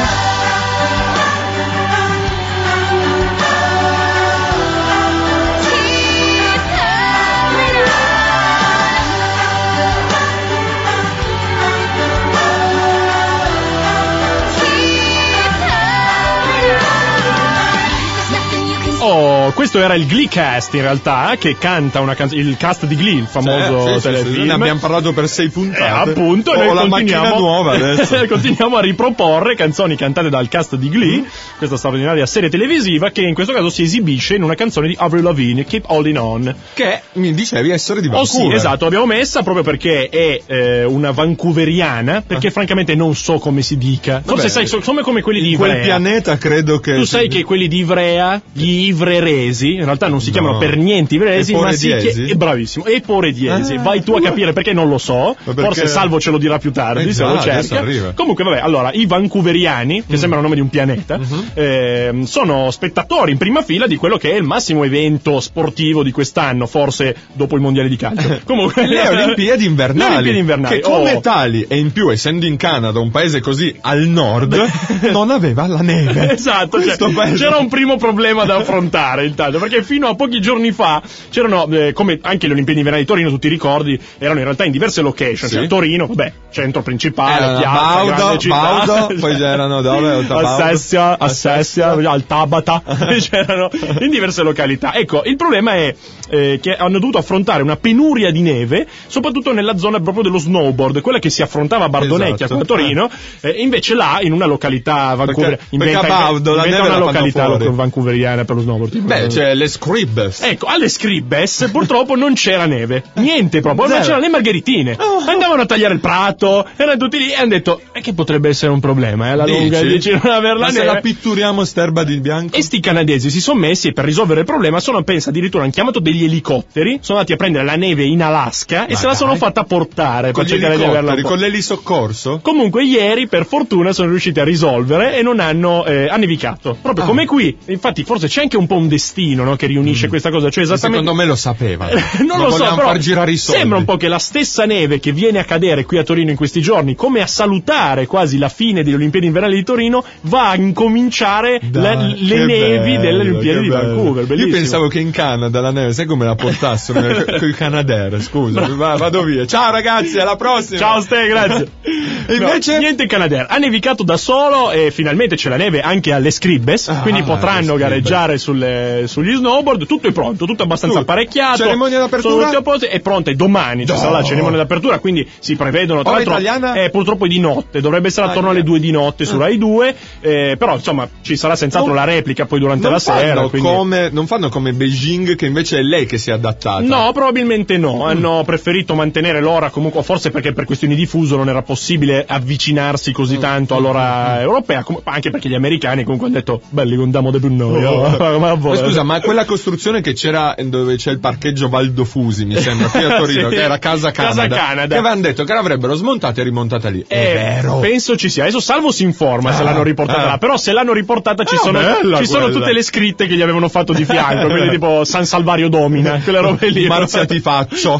Oh, questo era il Glee Cast in realtà, che canta una canzone, il cast di Glee, il famoso telefilm. Ne abbiamo parlato per 6 puntate. Appunto, Ho noi la continuiamo, macchina nuova adesso. continuiamo a riproporre canzoni cantate dal cast di Glee, questa straordinaria serie televisiva che in questo caso si esibisce in una canzone di Avril Lavigne, Keep Holding On. Che mi dicevi essere di Vancouver. Oh sì, esatto, l'abbiamo messa proprio perché è una vancouveriana, perché francamente non so come si dica. Forse sai, sono come quelli di Ivrea. Quel pianeta credo che... Tu sai che quelli di Ivrea, gli Ivrea, ivreresi, in realtà non si chiamano per niente ivreresi, ma si chiamano, bravissimo, eporediesi, vai tu a capire perché non lo so, forse Salvo ce lo dirà più tardi, se lo cerca. Comunque vabbè, allora, i vancouveriani, che sembra il nome di un pianeta, sono spettatori in prima fila di quello che è il massimo evento sportivo di quest'anno, forse dopo i mondiali di calcio. Comunque le Olimpiadi invernali, che come tali, e in più essendo in Canada, un paese così al nord, non aveva la neve. Esatto, c'era un primo problema da affrontare intanto, perché fino a pochi giorni fa c'erano, come anche le Olimpiadi invernali di Torino, tutti i ricordi, erano in realtà in diverse location, cioè Torino, vabbè, centro principale, piazza, grande città, poi c'erano dove? Assessia, al Tabata, c'erano in diverse località. Ecco, il problema è che hanno dovuto affrontare una penuria di neve, soprattutto nella zona proprio dello snowboard, quella che si affrontava a Bardonecchia, a Torino, invece là, in una località Vancouver, inventa una località vancouveriana per lo snowboard. Beh, c'è le Scribbes. Ecco, alle Scribbes purtroppo non c'era neve, niente proprio, ma c'erano le margheritine. Andavano a tagliare il prato, erano tutti lì e hanno detto che potrebbe essere un problema, alla lunga dici non aver la neve. Se la pitturiamo sterba di bianco. E sti canadesi si sono messi e per risolvere il problema pensa addirittura hanno chiamato degli elicotteri, sono andati a prendere la neve in Alaska e se la sono fatta portare per cercare di averla con l'elisoccorso. Comunque ieri per fortuna sono riusciti a risolvere e non hanno annevicato, proprio come qui. Infatti forse c'è anche un po' un destino, no, che riunisce questa cosa, cioè esattamente. Secondo me lo sapeva. Non lo so, però far girare i soldi. Sembra un po' che la stessa neve che viene a cadere qui a Torino in questi giorni, come a salutare quasi la fine delle Olimpiadi invernali di Torino, va a incominciare le nevi delle Olimpiadi di Vancouver. Bellissimo. Io pensavo che in Canada la neve, sai come la portassero con i Canadair, scusa, vado via. Ciao ragazzi, alla prossima. Ciao Ste, grazie. E invece niente Canadair, ha nevicato da solo e finalmente c'è la neve anche alle Scribbes, quindi potranno gareggiare sugli snowboard, tutto è pronto, tutto abbastanza apparecchiato. Cerimonia d'apertura? È pronta, e domani ci sarà la cerimonia d'apertura, quindi si prevedono, tra l'altro purtroppo è di notte, dovrebbe essere attorno alle 2 di notte su Rai 2, però insomma ci sarà senz'altro la replica poi durante la sera. Non fanno come Beijing, che invece è lei che si è adattata. No, probabilmente no, hanno preferito mantenere l'ora comunque, forse perché per questioni di fuso non era possibile avvicinarsi così tanto all'ora europea, anche perché gli americani comunque hanno detto belli condiamo di più noi. Ma scusa, ma quella costruzione che c'era dove c'è il parcheggio Valdofusi, mi sembra, qui a Torino, che era Casa Canada, che avevano detto che l'avrebbero smontata e rimontata lì. È vero? Penso ci sia. Adesso Salvo si informa se l'hanno riportata là, però se l'hanno riportata ci sono tutte le scritte che gli avevano fatto di fianco, quindi tipo San Salvario Domina, quelle robe lì. Marzia ti faccio.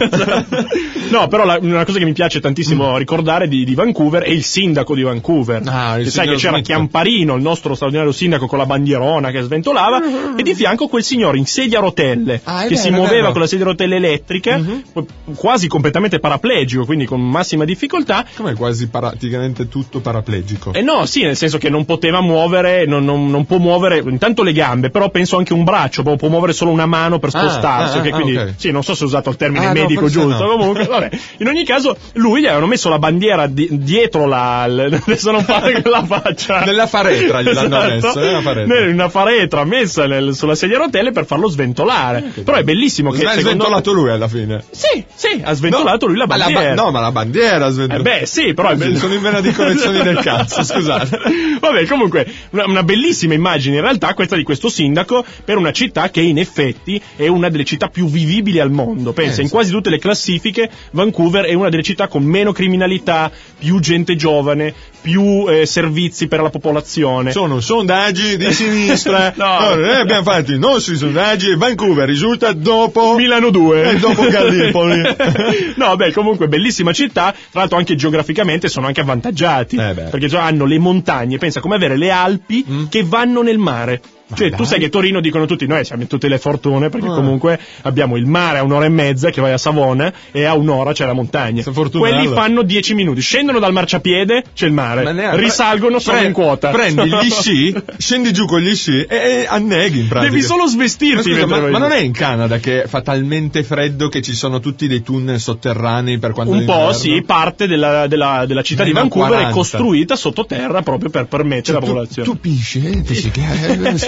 No, però una cosa che mi piace tantissimo ricordare di Vancouver è il sindaco di Vancouver. Sai che c'era Chiamparino, il nostro straordinario sindaco con la bandierona che sventolava, e di fianco quel signore in sedia a rotelle che si muoveva con la sedia a rotelle elettrica, quasi completamente paraplegico, quindi con massima difficoltà. Come quasi praticamente tutto paraplegico? No, sì, nel senso che non poteva muovere, non può muovere intanto le gambe, però penso anche un braccio, può muovere solo una mano per spostarsi, quindi sì, non so se ho usato il termine medico giusto, comunque vabbè. In ogni caso lui gli avevano messo la bandiera dietro adesso non fare la faccia nella faretra, gliel'hanno messo una faretra messa sulla sedia a rotelle per farlo sventolare. Però è bellissimo che ha sventolato lui alla fine. Sì, ha sventolato lui la bandiera. Ma la bandiera ha sventolato. Sì, però sono in vena di correzioni del cazzo, scusate. Vabbè, comunque una bellissima immagine in realtà questa di questo sindaco per una città che in effetti è una delle città più vivibili al mondo. Pensa, in quasi tutte le classifiche Vancouver è una delle città con meno criminalità, più gente giovane, più servizi per la popolazione. Sono sondaggi di sinistra. Abbiamo fatto i nostri sondaggi e Vancouver risulta dopo Milano 2 e dopo Gallipoli. No, comunque bellissima città, tra l'altro anche geograficamente sono anche avvantaggiati, perché già hanno le montagne, pensa come avere le Alpi che vanno nel mare. Cioè, tu sai che Torino dicono tutti, noi siamo in tutte le fortune, perché comunque abbiamo il mare a 1:30 che vai a Savona e a 1 c'è la montagna. Quelli fanno 10 minuti, scendono dal marciapiede, c'è il mare, risalgono, sono in quota. Prendi gli sci, scendi giù con gli sci e anneghi in pratica. Devi solo svestirti. Ma non è in Canada che fa talmente freddo che ci sono tutti dei tunnel sotterranei per quando un po', sì, parte della città di Vancouver 40. È costruita sottoterra proprio per permettere alla popolazione. Tu pisci che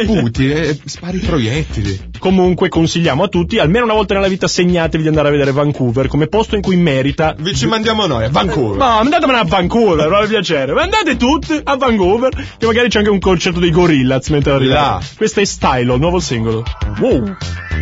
sputi e spari proiettili. Comunque consigliamo a tutti, almeno una volta nella vita segnatevi di andare a vedere Vancouver come posto in cui merita. Vi ci mandiamo noi a Vancouver. No, andatevene a Vancouver, per piacere. Ma andate tutti a Vancouver, che magari c'è anche un concerto dei Gorillaz mentre arriva. Questo è Stylo, nuovo singolo. Wow.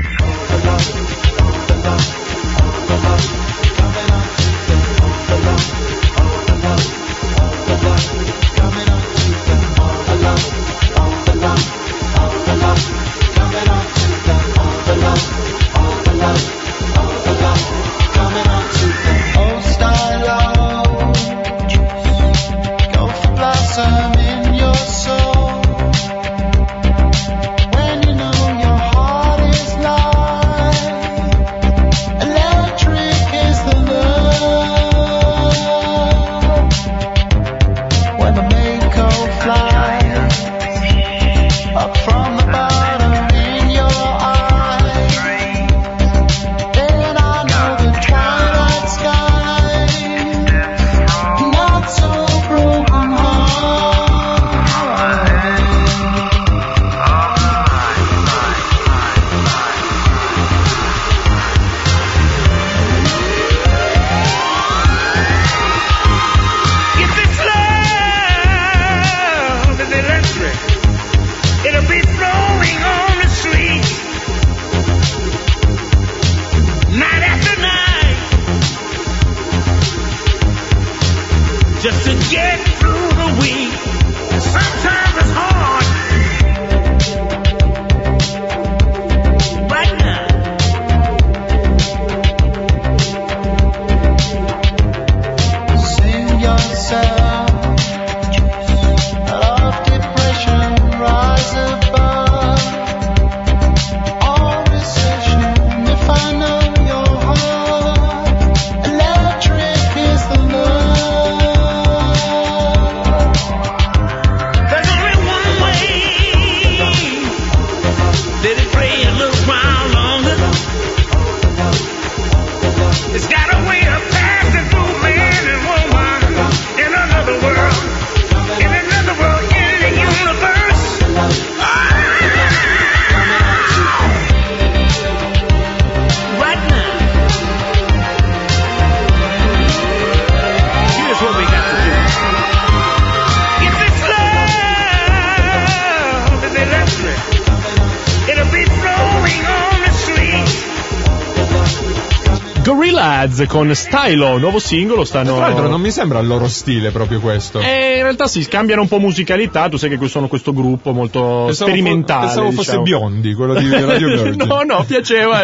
Gorillaz con Stylo, nuovo singolo, stanno... Tra l'altro non mi sembra il loro stile proprio questo. In realtà si scambiano un po' musicalità, tu sai che sono questo gruppo molto sperimentale. Pensavo fosse Biondi, quello di Radio Virgin. No, piaceva,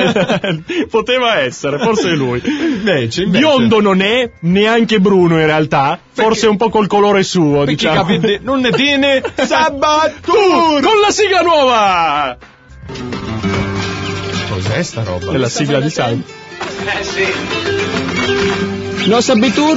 poteva essere, forse è lui. Invece. Biondo non è, neanche bruno in realtà, forse un po' col colore suo, diciamo. Capite, non ne tiene Sabatur! Con la sigla nuova! Cos'è sta roba? È la sigla di Salvo. Sì. No Sabitur?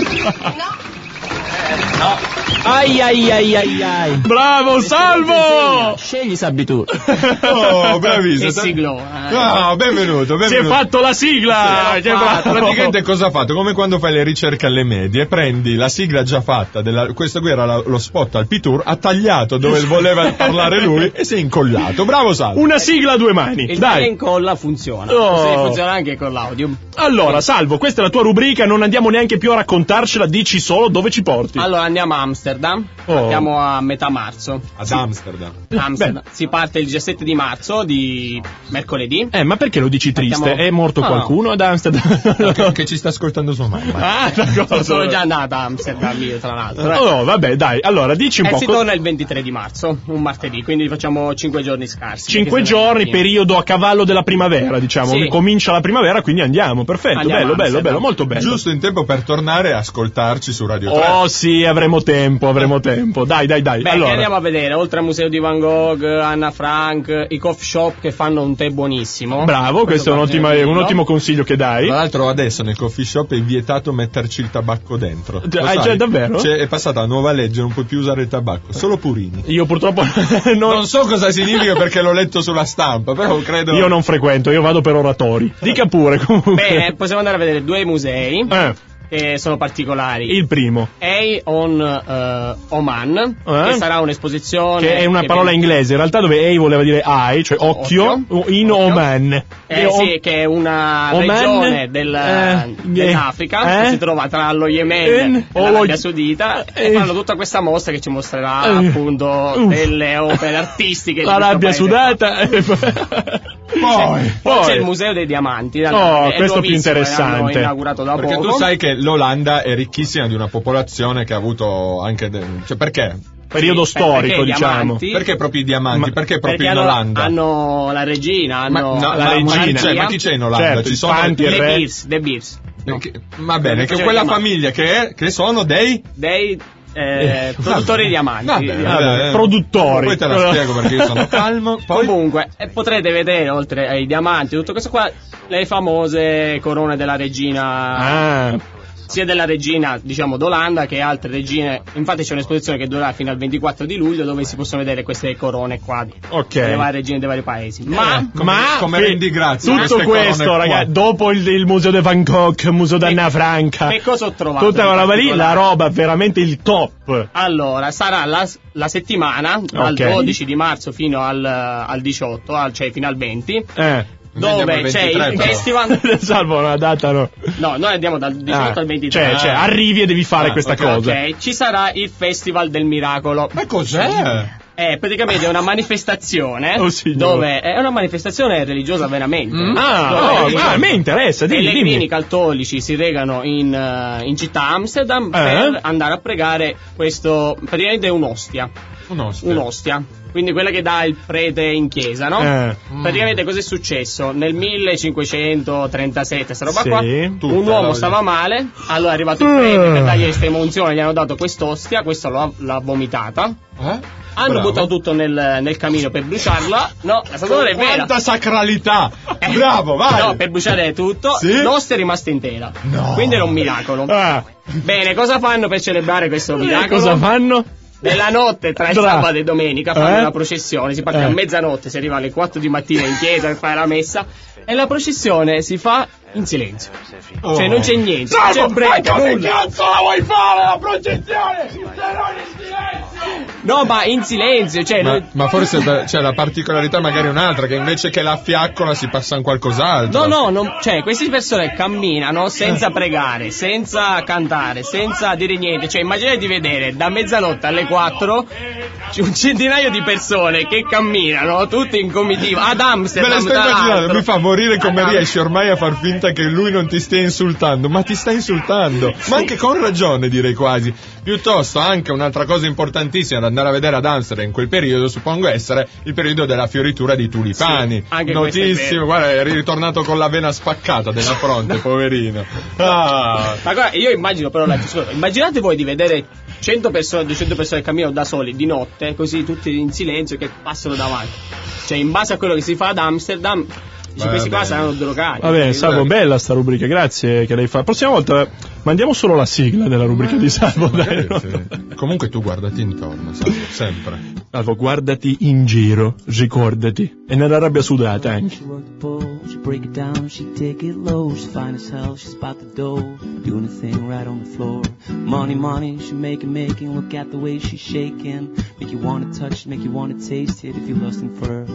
No. Ai. Bravo, Salvo! Scegli Sabitur. Oh, bravissimo. Che siglo. Benvenuto. Si è fatto la sigla! Sì, praticamente cosa ha fatto? Come quando fai le ricerche alle medie, prendi la sigla già fatta, questo qui era lo spot al P-Tour, ha tagliato dove voleva parlare lui e si è incollato. Bravo Salvo. Una sigla a due mani. Il dai. che incolla funziona. Oh. Sì, funziona anche con l'audio. Allora, Salvo, questa è la tua rubrica, non andiamo neanche più a raccontarcela, dici solo dove ci porti. Allora andiamo a Amsterdam. Partiamo a metà marzo. Ad Amsterdam. Si parte il 17 di marzo, di mercoledì. Ma perché lo dici triste? È morto qualcuno ad Amsterdam? Che ci sta ascoltando sua mamma. D'accordo. Sono già andata a Amsterdam io, tra l'altro. Oh, vabbè, dai. Allora, dici un po'. Si torna il 23 di marzo, un martedì, quindi facciamo 5 giorni scarsi. 5 giorni, periodo a cavallo della primavera, diciamo. Sì. Comincia la primavera, quindi andiamo. Perfetto, Andiamo bello, molto bello. Giusto in tempo per tornare a ascoltarci su Radio 3. Oh sì, avremo tempo. Dai. Beh, Allora. che andiamo a vedere, oltre al museo di Van Gogh, Anna Frank, i coffee shop che fanno un tè buonissimo. Bravo, questo è un ottimo consiglio che dai. Tra l'altro adesso nel coffee shop è vietato metterci il tabacco dentro. Cioè, davvero? È passata la nuova legge, non puoi più usare il tabacco, solo purini. Io purtroppo non so cosa significa perché l'ho letto sulla stampa, però credo... Io non frequento, io vado per oratori. Dica pure comunque. Bene, possiamo andare a vedere 2 musei. che sono particolari. Il primo. A on Oman, che sarà un'esposizione. Che è una parola inglese, in realtà dove A voleva dire eye, cioè occhio. In Oman. Sì, che è una Oman, regione dell'Africa, che si trova tra lo Yemen e l'Arabia Saudita, e fanno tutta questa mostra che ci mostrerà appunto delle opere artistiche. L'Arabia Sudata. Poi c'è il Museo dei Diamanti. Questo più interessante. Inaugurato da perché poco. tu sai che l'Olanda è ricchissima di una popolazione che ha avuto anche cioè perché? Periodo storico, diciamo. Perché proprio i diamanti? Perché proprio in Olanda? Hanno la regina, hanno la regina. Ma chi c'è in Olanda? Certo, ci sono The Beers. No. Va bene, che quella famiglia che sono dei produttori di diamanti. Produttori. Poi te la spiego perché io sono calmo. Poi... Comunque, potrete vedere, oltre ai diamanti, tutto questo qua, le famose corone della regina. Sia della regina, diciamo, d'Olanda che altre regine. Infatti c'è un'esposizione che durerà fino al 24 di luglio dove si possono vedere queste corone qua delle varie regine dei vari paesi. Ma come rendi grazie tutto questo, ragazzi, dopo il museo di Bangkok, il museo d'Anna Franca, che cosa ho trovato? Tutta quella roba lì, la roba veramente il top. Allora, sarà la settimana dal 12 di marzo fino al 18, cioè fino al 20. Dove c'è il festival. Salvo una data, no? No, noi andiamo dal 18 al 23. Cioè, arrivi e devi fare questa cosa. Ok, ci sarà il Festival del Miracolo. Ma cos'è? Praticamente è una manifestazione dove è una manifestazione religiosa veramente. A me interessa, dimmi. Pellegrini cattolici si recano in città Amsterdam per andare a pregare questo, praticamente un'ostia. Quindi quella che dà il prete in chiesa, no? Praticamente cosa è successo? Nel 1537, sta roba qua, un uomo stava male, allora è arrivato il prete per dargli l'estrema unzione, gli hanno dato quest'ostia, questo l'ha vomitata. Hanno buttato tutto nel camino per bruciarla. No, la storia è vera. Quanta sacralità! Bravo, vai! No, per bruciare tutto, l'ostia è rimasta intera. No. Quindi era un miracolo. Bene, cosa fanno per celebrare questo miracolo? Cosa fanno? Nella notte tra il sabato e domenica fanno una processione, si parte a mezzanotte, si arriva alle 4 di mattina in chiesa per fare la messa e la processione si fa in silenzio. Cioè non c'è niente, non c'è break, nulla. Che cazzo la vuoi fare la processione? Se non in silenzio! No, ma in silenzio, cioè ma forse c'è la particolarità magari un'altra, che invece che la fiaccola si passa in qualcos'altro. No, cioè queste persone camminano senza pregare, senza cantare, senza dire niente. Cioè immaginate di vedere da mezzanotte alle 4 un centinaio di persone che camminano tutti in comitiva ad Amsterdam. Me le sto immaginando, mi fa morire come riesci ormai a far finta che lui non ti stia insultando, ma ti sta insultando, ma anche con ragione, direi quasi. Piuttosto anche un'altra cosa importantissima da andare a vedere ad Amsterdam in quel periodo, suppongo essere il periodo della fioritura di tulipani. Notissimo, guarda, è ritornato con la vena spaccata della fronte, poverino. Ma guarda, io immagino però, immaginate voi di vedere 100 persone, 200 persone che camminano da soli di notte, così tutti in silenzio che passano davanti. Cioè in base a quello che si fa ad Amsterdam, questi qua saranno drogati. Vabbè, Salvo, bella sta rubrica, grazie che l'hai fatta. Prossima volta mandiamo solo la sigla della rubrica di Salvo. Dai, Comunque tu guardati intorno, Salvo, sempre. Salvo, guardati in giro, ricordati. E nell'Arabia Sudata anche. She break it down, she take it low, she fine as hell, she's about the dough, doing a thing right on the floor. Money, she make it, look at the way she's shaking, make you wanna touch, make you wanna taste it if you're lusting for her.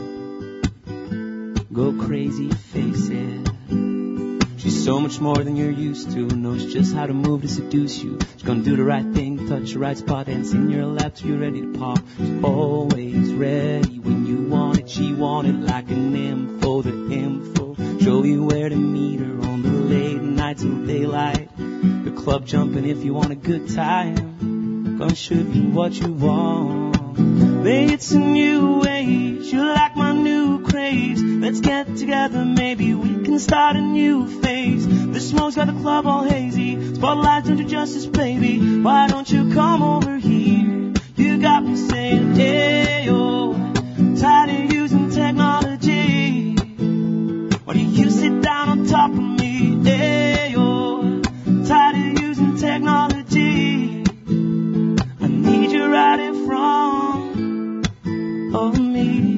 Go crazy, face it. She's so much more than you're used to, knows just how to move to seduce you. She's gonna do the right thing, touch the right spot, and in your lap till you're ready to pop. She's always ready when you want it, she want it like an info, the info. Show you where to meet her on the late night till daylight. The club jumping if you want a good time. Gonna show you what you want. Babe, it's a new age, you like my new craze. Let's get together, maybe we can start a new phase. The smoke's got the club all hazy, spotlights into justice, baby. Why don't you come over here? You got me saying, hey, yo, tired of using technology. Why don't you sit down on top of me? Hey, yo, tired of using technology. I need you right in front of me.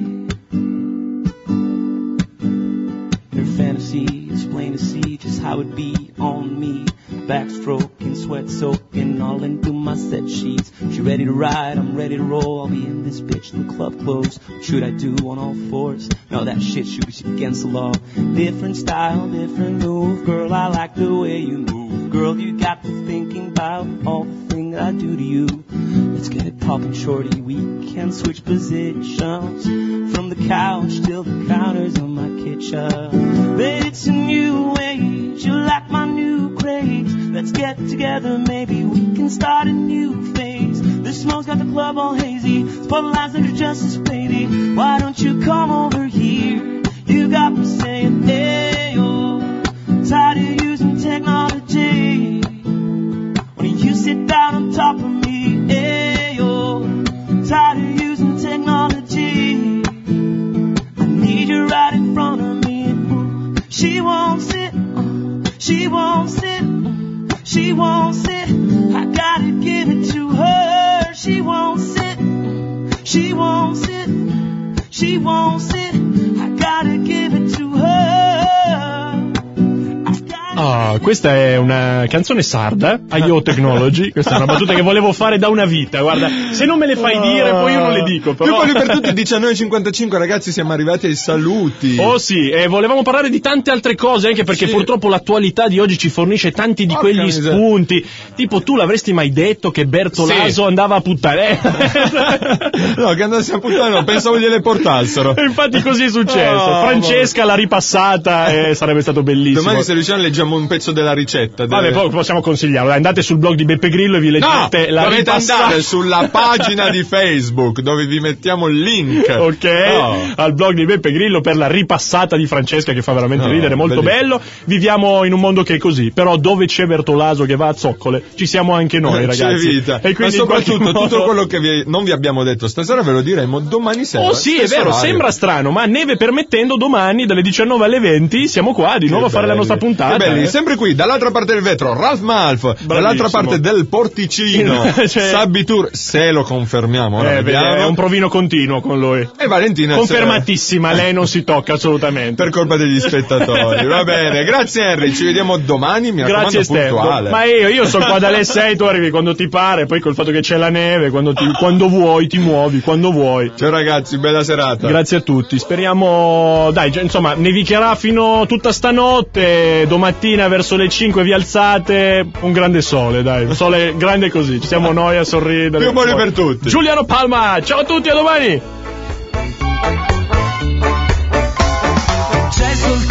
In her fantasy, it's plain to see just how it be on me. backstroking, sweat soaking, all into my set sheets. She ready to ride, I'm ready to roll. I'll be in this bitch till the club close. What should I do on all fours? No, that shit should be against the law. Different style, different move. Girl, I like the way you move. Girl, you got me thinking about all the things I do to you. Let's get it poppin', shorty. We can switch positions from the couch till the counters on my kitchen. But it's a new age, you like my new craze. Let's get together, maybe we can start a new phase. The smoke's got the club all hazy, spotlights under justice, baby. Why don't you come over here? You got me saying, hey, oh, tired of using technology. When you sit down on top of me, hey, oh, tired of using technology. I need you right in front of me. Ooh, she won't sit, she won't sit, she won't sit. I gotta give it to her. She won't sit, she won't sit, she won't sit. I gotta give it to her. Ah, questa è una canzone sarda, IO Technology. Questa è una battuta che volevo fare da una vita. Guarda, se non me le fai dire, poi io non le dico. Però... Più poli per tutti, 19.55, ragazzi, siamo arrivati ai saluti. Oh sì, e volevamo parlare di tante altre cose, anche perché purtroppo l'attualità di oggi ci fornisce tanti di quegli spunti. Tipo, tu l'avresti mai detto che Bertolaso andava a puttane? No, che andasse a puttane, no, pensavo gliele portassero. E infatti così è successo. Francesca l'ha ripassata e sarebbe stato bellissimo. Domani, se riusciamo, leggiamo un pezzo della ricetta. Vabbè, poi possiamo consigliarlo. Andate sul blog di Beppe Grillo e vi leggete la dovete ripassata. andare sulla pagina di Facebook dove vi mettiamo il link. Ok, al blog di Beppe Grillo per la ripassata di Francesca, che fa veramente ridere, molto bello. Viviamo in un mondo che è così, però dove c'è Bertolaso che va a zoccole ci siamo anche noi, ragazzi. C'è vita. E quindi ma soprattutto tutto quello che non vi abbiamo detto stasera ve lo diremo domani sera. Oh sì, è vero, orario. sembra strano, ma neve permettendo, domani dalle 19 alle 20 siamo qua di nuovo a fare la nostra puntata. Che belli, sempre qui, dall'altra parte del vetro, Ralph Malf, dall'altra parte del porticino, Sabbi Tour, se lo confermiamo. È un provino continuo con lui. E Valentina confermatissima, lei non si tocca assolutamente. Per colpa degli spettatori. Va bene, grazie Henry, ci vediamo domani, mi raccomando, puntuale. Ma io sono qua dalle 6, tu arrivi quando ti pare, poi col fatto che c'è la neve, quando vuoi ti muovi, quando vuoi. Ciao ragazzi, bella serata. Grazie a tutti, speriamo, dai, insomma, nevicherà fino tutta stanotte, domattina verso le 5 vi alzate, un grande sole, dai, un sole grande così, ci siamo noi a sorridere. Più buoni per tutti. Giuliano Palma, ciao a tutti, a domani. C'è